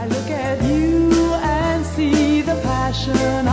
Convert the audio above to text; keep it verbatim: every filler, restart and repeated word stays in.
I look at you and see the passion